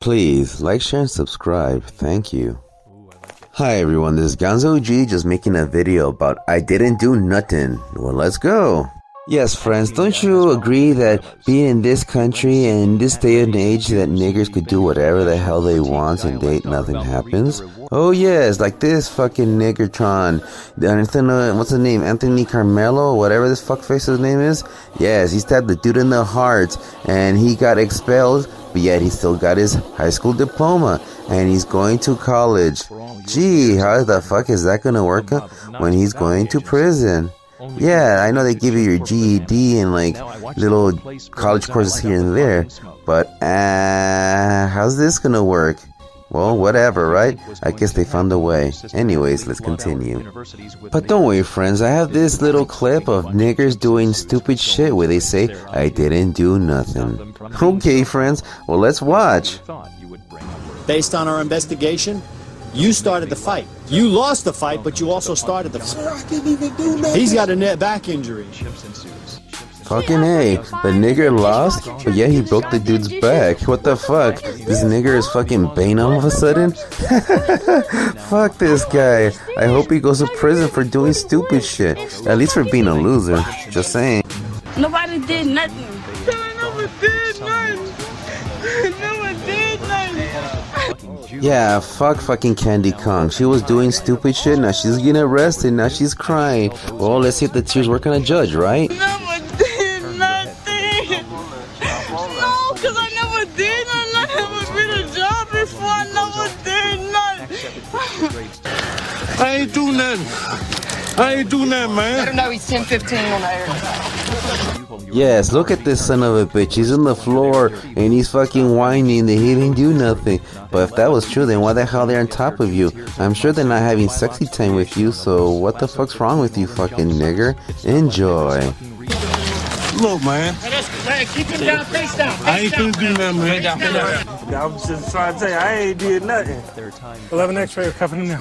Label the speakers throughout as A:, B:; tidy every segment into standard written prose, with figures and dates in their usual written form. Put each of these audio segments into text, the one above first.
A: Please like, share, and subscribe. Thank you. Hi everyone, this is Gonzo G just making a video about I didn't do nothing. Well, let's go. Yes, friends, don't you agree that being in this country and in this day and age that niggers could do whatever the hell they want and nothing happens? Oh yes, like this fucking niggertron. What's his name? Anthony Carmelo, whatever this fuckface's name is? Yes, he stabbed the dude in the heart and he got expelled, but yet he still got his high school diploma and he's going to college. Gee, how the fuck is that gonna work out when he's going to prison? Yeah, I know they give you your GED and like little college courses here and there, but how's this gonna work? Well, whatever, right? I guess they found a way. Anyways, let's continue. But don't worry, friends, I have this little clip of niggers doing stupid shit where they say, I didn't do nothing. Okay, friends, well, let's watch.
B: Based on our investigation, you started the fight. You lost the fight, but you also started the fight.
C: I didn't even do nothing.
B: He's got a neck back injury.
A: Fucking A, the nigger lost, but yeah, he broke the dude's back. What the fuck? This nigger is fucking Bane all of a sudden? Fuck this guy. I hope he goes to prison for doing stupid shit. At least for being a loser. Just saying.
D: Nobody did nothing.
E: I never did nothing. No one did nothing.
A: Yeah, fuck fucking Candy Kong. She was doing stupid shit, now she's getting arrested, now she's crying. Well, let's see if the tears work on a judge, right?
E: Never did nothing. No, because I never did nothing. I never been a job before. I never did nothing. I ain't do nothing. I ain't do nothing, man.
F: I don't know, he's 10-15 on the air.
A: Yes, look at this son of a bitch. He's on the floor and he's fucking whining that he didn't do nothing. But if that was true, then why the hell they're on top of you? I'm sure they're not having sexy time with you, so what the fuck's wrong with you, fucking nigger? Enjoy.
C: Look, man.
F: Hey, keep him down, face down.
C: I ain't gonna do nothing, man.
G: I'm just trying to tell you, I ain't did nothing.
H: 11 X-ray, cuffing him now.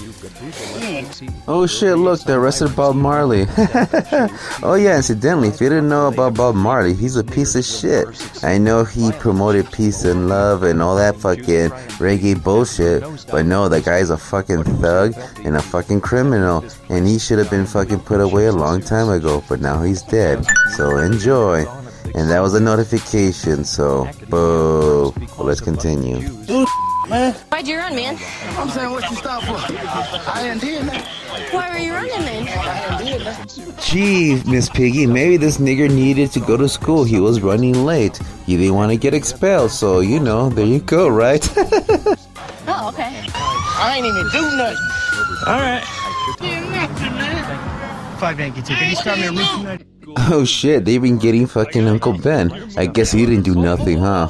A: Oh shit, look, they arrested Bob Marley. Oh yeah, incidentally, if you didn't know about Bob Marley, he's a piece of shit. I know he promoted peace and love and all that fucking reggae bullshit, but no, that guy's a fucking thug and a fucking criminal, and he should have been fucking put away a long time ago, but now he's dead. So enjoy. And that was a notification, so boo. Well, let's continue.
C: Man.
D: Why'd you run, man?
C: I'm saying, what you stop for? I ain't did nothing.
D: Why were you running, man?
C: I ain't did nothing.
A: Gee, Miss Piggy, maybe this nigger needed to go to school. He was running late. He didn't want to get expelled, so, you know, there you go, right?
D: Oh, okay.
F: I ain't even do nothing.
G: All right.
E: Did nothing, man.
F: 5 Yankee ticket. He started me a routine night.
A: Oh shit, they've been getting fucking Uncle Ben. I guess he didn't do nothing, huh?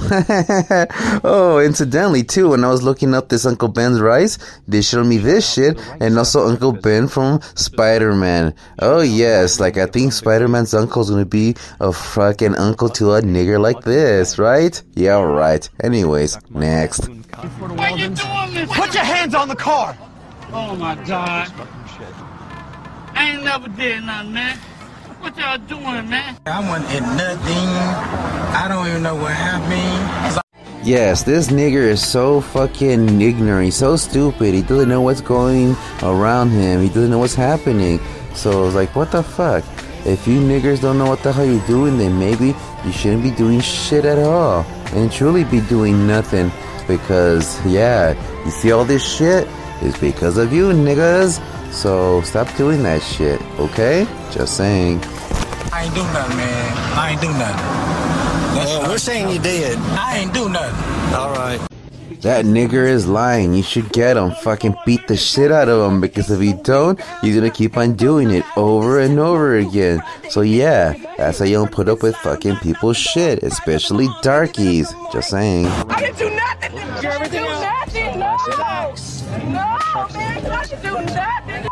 A: Oh, incidentally too, when I was looking up this Uncle Ben's rice, they showed me this shit, and also Uncle Ben from Spider-Man. Oh yes, like I think Spider-Man's uncle's gonna be a fucking uncle to a nigger like this, right? Yeah, right. Anyways, next.
E: What you doing, Miss?
F: Put your hands on the car.
E: Oh my God. I ain't never did nothing, man. What y'all doing, man?
C: I wasn't in nothing. I don't even know what happened.
A: Yes, this nigger is so fucking ignorant. He's so stupid. He doesn't know what's going around him. He doesn't know what's happening. So it's like, what the fuck? If you niggers don't know what the hell you're doing, then maybe you shouldn't be doing shit at all. And truly be doing nothing. Because, yeah, you see all this shit? It's because of you, niggas. So stop doing that shit, okay? Just saying.
C: I ain't do nothing, man. I ain't do nothing.
B: We're saying you did.
C: I ain't do nothing.
B: All right.
A: That nigger is lying. You should get him. Fucking beat the shit out of him. Because if you don't, he's gonna keep on doing it over and over again. So yeah, that's how you don't put up with fucking people's shit. Especially darkies. Just saying.
E: I didn't do nothing. I didn't do nothing. No. No, man. I didn't do nothing.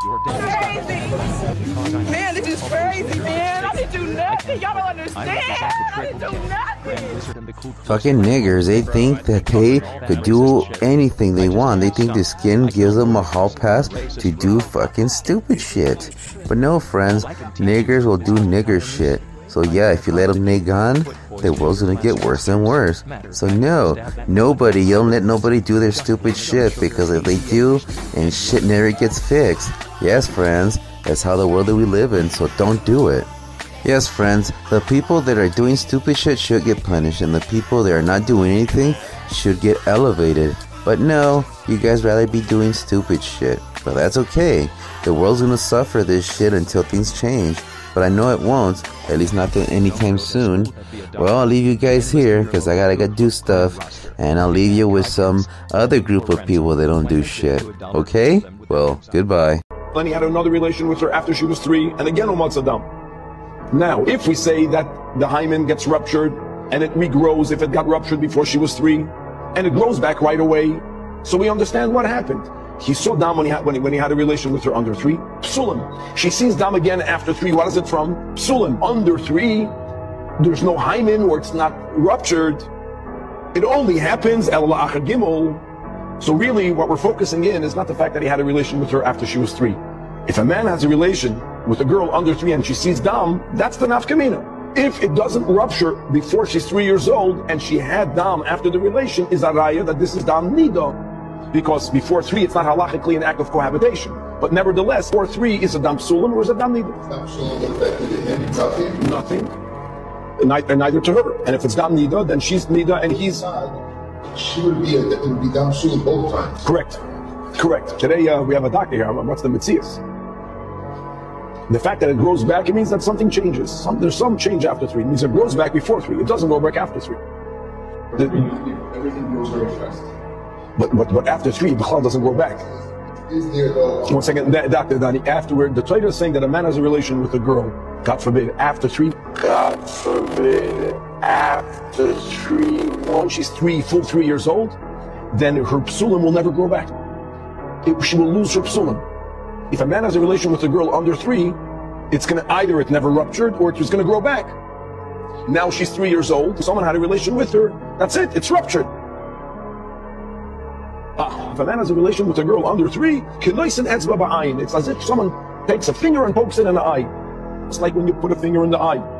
E: Crazy. Man, this is crazy, man. I didn't do nothing. Y'all don't understand. I didn't do nothing.
A: Fucking niggers, they think that they could do anything they want. They think their skin gives them a hall pass to do fucking stupid shit. But no, friends, niggers will do nigger shit. So yeah, if you let them nig on, the world's gonna get worse and worse. So no, nobody, you don't let nobody do their stupid shit, because if they do, and shit never gets fixed. Yes, friends, that's how the world that we live in, so don't do it. Yes, friends, the people that are doing stupid shit should get punished, and the people that are not doing anything should get elevated. But no, you guys rather be doing stupid shit. But that's okay. The world's gonna suffer this shit until things change. But I know it won't, at least not anytime soon. Well, I'll leave you guys here, because I gotta do stuff. And I'll leave you with some other group of people that don't do shit. Okay? Well, goodbye.
I: Lenny had another relation with her after she was 3, and again on Adam. Now, if we say that the hymen gets ruptured and it regrows if it got ruptured before she was 3, and it grows back right away, so we understand what happened. He saw Dam when he had a relation with her under 3. Psulim. She sees Dam again after 3. What is it from? Psulim. Under 3, there's no hymen, or it's not ruptured. It only happens El La'achar Gimel. So really, what we're focusing in is not the fact that he had a relation with her after she was 3. If a man has a relation with a girl under 3 and she sees Dam, that's the nafkamina. If it doesn't rupture before she's 3 years old and she had Dam after the relation, is a raya that this is Dam Nida. Because before 3, it's not halachically an act of cohabitation. But nevertheless, before 3, is a Dam Psulim or is a Dam Nida? Nothing. Neither to her. And if it's Dam Nida, then she's Nida and he's...
J: She would be Dam Psulim both times.
I: Correct. Today we have a doctor here. What's the Metzias? The fact that it grows back, it means that something changes. There's some change after 3. It means it grows back before 3. It doesn't go back after 3.
J: Everything grows very fast.
I: But after 3, the Bechal doesn't go back.
J: Is there though?
I: 1 second, Dr. Dani, afterward, the Torah is saying that a man has a relation with a girl, God forbid, after 3. God forbid, after 3. Once she's full 3 years old, then her psulim will never grow back. She will lose her psulim. If a man has a relation with a girl under 3, it's going to either it never ruptured or it's going to grow back. Now she's 3 years old, someone had a relation with her, that's it, it's ruptured. If a man has a relation with a girl under 3, it's as if someone takes a finger and pokes it in the eye. It's like when you put a finger in the eye.